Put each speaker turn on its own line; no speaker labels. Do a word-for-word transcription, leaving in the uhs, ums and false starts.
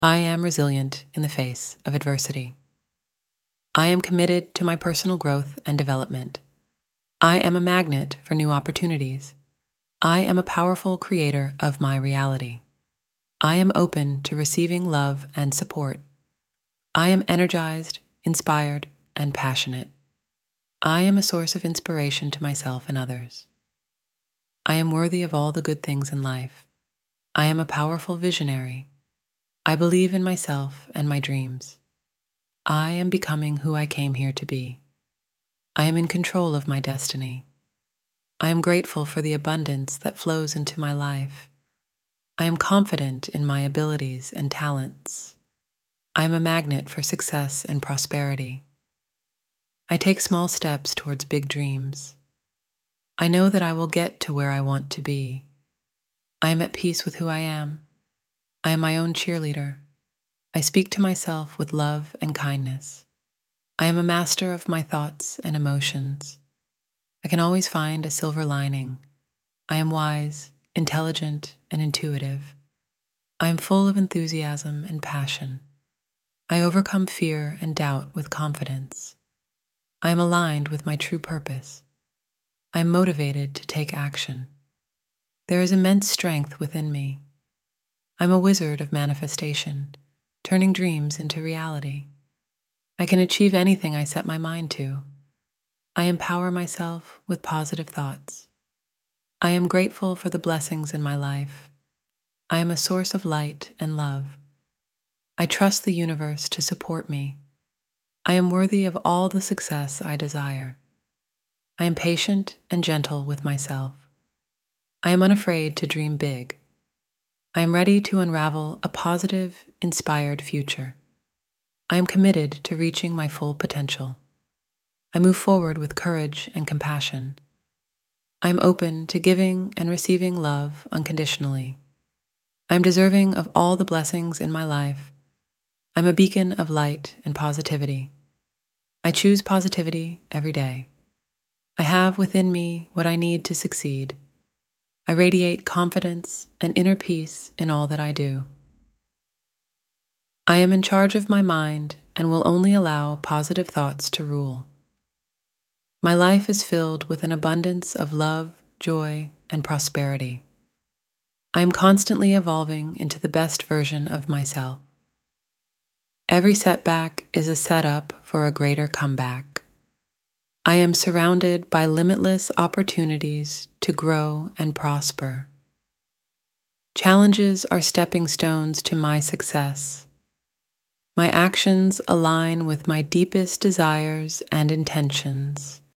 I am resilient in the face of adversity. I am committed to my personal growth and development. I am a magnet for new opportunities. I am a powerful creator of my reality. I am open to receiving love and support. I am energized, inspired, and passionate. I am a source of inspiration to myself and others. I am worthy of all the good things in life. I am a powerful visionary. I believe in myself and my dreams. I am becoming who I came here to be. I am in control of my destiny. I am grateful for the abundance that flows into my life. I am confident in my abilities and talents. I am a magnet for success and prosperity. I take small steps towards big dreams. I know that I will get to where I want to be. I am at peace with who I am. I am my own cheerleader. I speak to myself with love and kindness. I am a master of my thoughts and emotions. I can always find a silver lining. I am wise, intelligent, and intuitive. I am full of enthusiasm and passion. I overcome fear and doubt with confidence. I am aligned with my true purpose. I am motivated to take action. There is immense strength within me. I am a wizard of manifestation, turning dreams into reality. I can achieve anything I set my mind to. I empower myself with positive thoughts. I am grateful for the blessings in my life. I am a source of light and love. I trust the universe to support me. I am worthy of all the success I desire. I am patient and gentle with myself. I am unafraid to dream big. I am ready to unravel a positive, inspired future. I am committed to reaching my full potential. I move forward with courage and compassion. I am open to giving and receiving love unconditionally. I am deserving of all the blessings in my life. I am a beacon of light and positivity. I choose positivity every day. I have within me what I need to succeed. I radiate confidence and inner peace in all that I do. I am in charge of my mind and will only allow positive thoughts to rule. My life is filled with an abundance of love, joy, and prosperity. I am constantly evolving into the best version of myself. Every setback is a setup for a greater comeback. I am surrounded by limitless opportunities to grow and prosper. Challenges are stepping stones to my success. My actions align with my deepest desires and intentions.